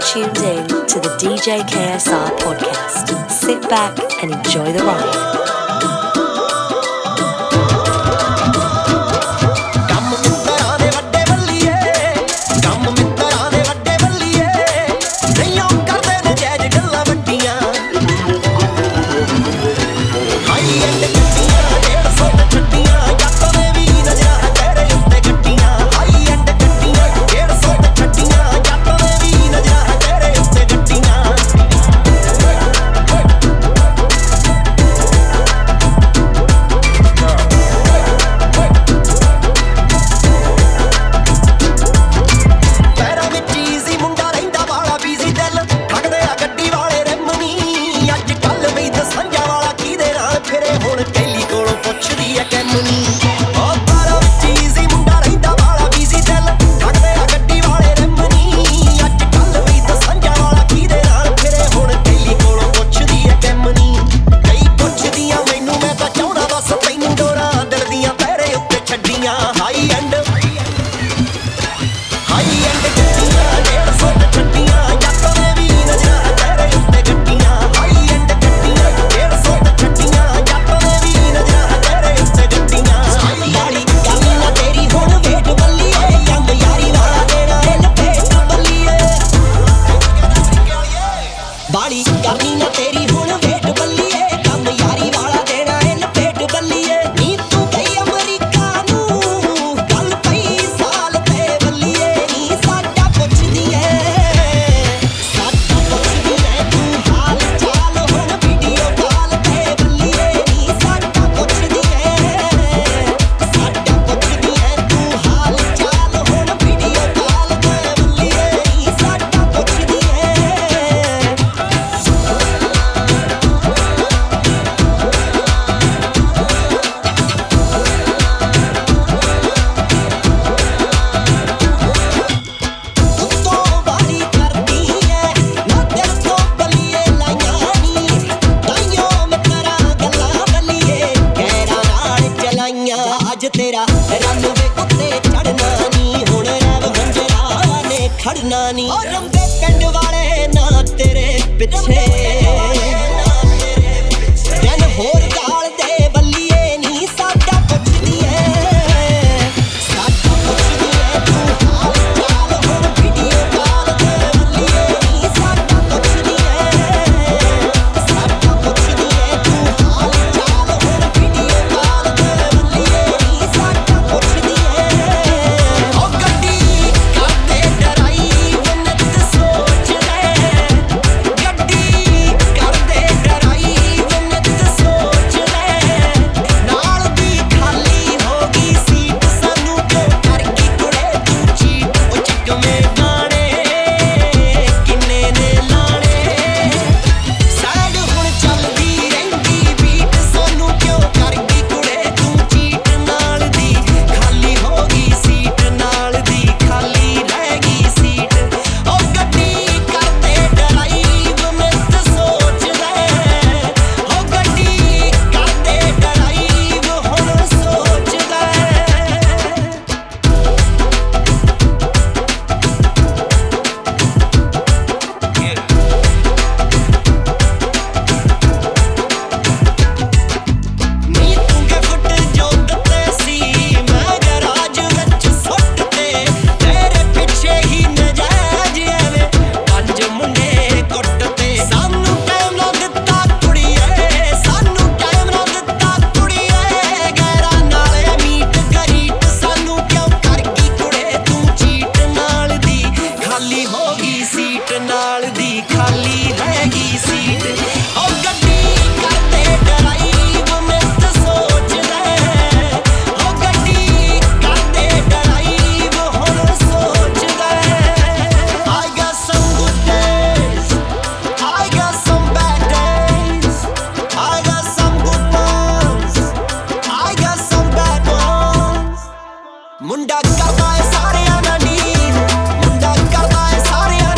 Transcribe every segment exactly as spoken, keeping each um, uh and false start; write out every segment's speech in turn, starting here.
tuned in to the D J K S R podcast. Sit back and enjoy the ride. ਮੁੰਡਾ ਕਰਦਾ ਏ ਸਾਰਿਆਂ ਨਾਲ deal, ਮੁੰਡਾ ਕਰਦਾ ਏ ਸਾਰਿਆਂ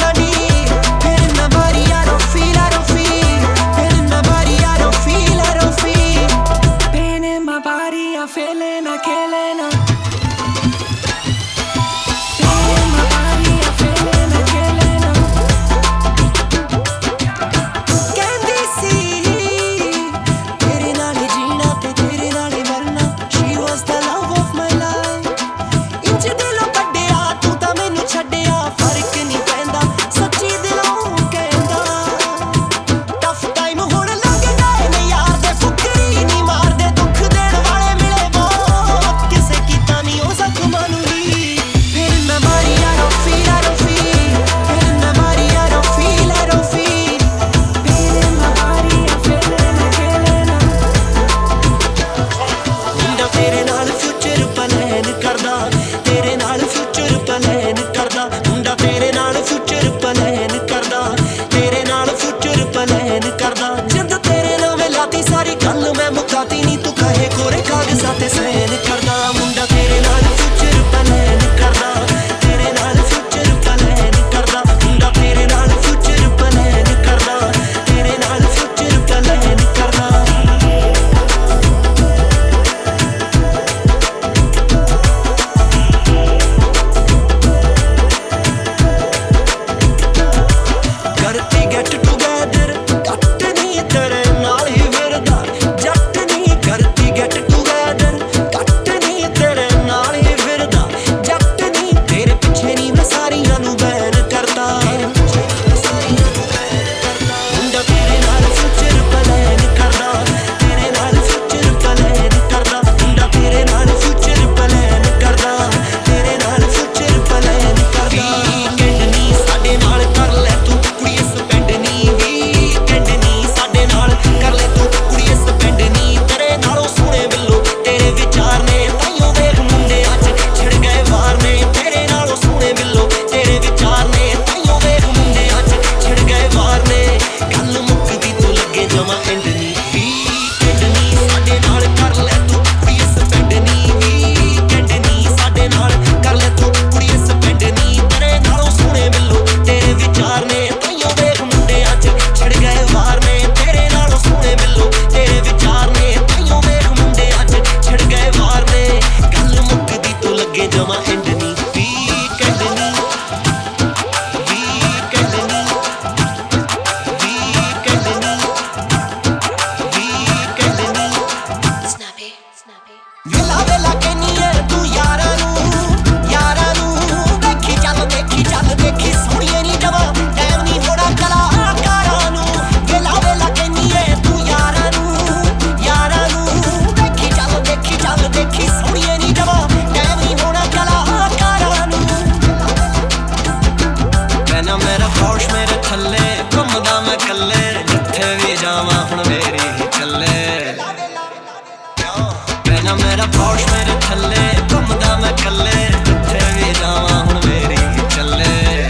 ਪੌਸ਼ ਮੇਰੇ ਥੱਲੇ ਘੁੰਮਦਾ ਮੈਂ ਕੱਲੇ ਜਿੱਥੇ ਵੀ ਜਾਵਾਂ ਹੁਣ ਮੇਰੀ ਹੀ ਚੱਲੇ ਪਹਿਨਾ ਮੇਰਾ ਪੌਸ਼ ਮੇਰੇ ਥੱਲੇ ਘੁੰਮਦਾ ਮੈਂ ਕੱਲੇ ਜਿੱਥੇ ਵੀ ਜਾਵਾਂ ਹੁਣ ਮੇਰੀ ਹੀ ਚੱਲੇ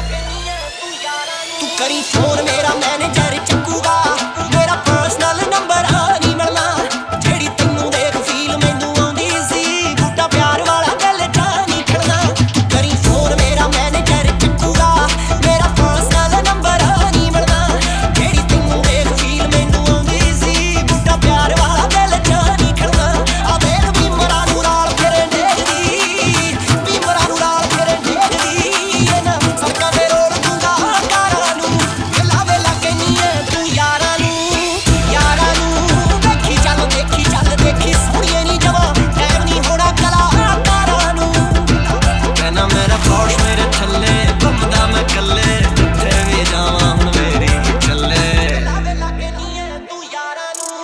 ਤੂੰ ਕਰੀ ਫੋਨ ਮੇਰਾ ਮੈਨੇਜਰ ਚੱਕੂਗਾ ਮੇਰਾ ਪਰਸਨਲ ਨੰਬਰ ਨਹੀਂ ਮਿਲਣਾ ਜਿਹੜੀ ਤੈਨੂੰ ਦੇਖ ਫੀਲ ਮੈਨੂੰ ਆਉਂਦੀ ਸੀ ਬੂਟਾ ਪਿਆਰ ਵਾਲਾ ਦਿਲ ਜਾਂ ਨਹੀਂ ਖੜਨਾ ਤੂੰ ਕਰੀ ਫੋਨ ਮੇਰਾ ਮੈਨੇਜਰ ਚੱਕੂਗਾ ਮੇਰਾ ਪਰਸਨਲ ਨੰਬਰ ਨਹੀਂ ਮਿਲਣਾ ਜਿਹੜੀ ਤੈਨੂੰ ਦੇਖ ਫੀਲ ਮੈਨੂੰ ਆਉਂਦੀ ਸੀ ਬੂਟਾ ਪਿਆਰ ਵਾਲਾ ਦਿਲ ਜਾਂ ਨਹੀਂ ਖੜਨਾ ਆ ਦੇਖ ਵੀ ਮਰਾਂ ਨੂੰ ਨਾਲ ਫਿਰੇ ਡੇਗਦੀ ਵੀ ਮਰਾਂ ਨੂੰ ਨਾਲ ਫਿਰੇ ਡੇਗਦੀ ਇਹ ਨਾ ਸੜਕਾਂ ਤੇ ਰੋੜ ਦੂੰਗਾ ਕਾਰਾਂ ਨੂੰ ਵੇਲਾ ਵੇਲਾ ਕਹਿੰਦੀ ਏ ਤੂੰ ਯਾਰਾਂ ਨੂੰ ਯਾਰਾਂ ਨੂੰ ਦੇਖੀ ਚੱਲ ਦੇਖੀ ਚੱਲ ਦੇਖੀ ਸੋਹਣੀਏ ਨੀ ਜਵਾਂ ਟਾਈਮ ਨਹੀਂ ਹੋਣਾ ਕਲਾਕਾਰਾਂ ਨੂੰ ਕਹਿਣਾ ਮੇਰਾ ਪੌਸ਼ ਮੇਰੇ ਥੱਲੇ ਘੁੰਮਦਾ ਮੈਂ ਕੱਲੇ ਜਿੱਥੇ ਵੀ ਜਾਵਾਂ ਹੁਣ ਮੇਰੀ ਹੀ ਚੱਲੇ ਵੇਲਾ ਵੇਲਾ ਕਹਿੰਦੀ ਏ ਤੂੰ ਯਾਰਾਂ ਨੂੰ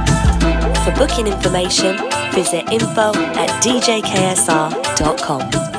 For booking information, visit info at d j k s r dot com.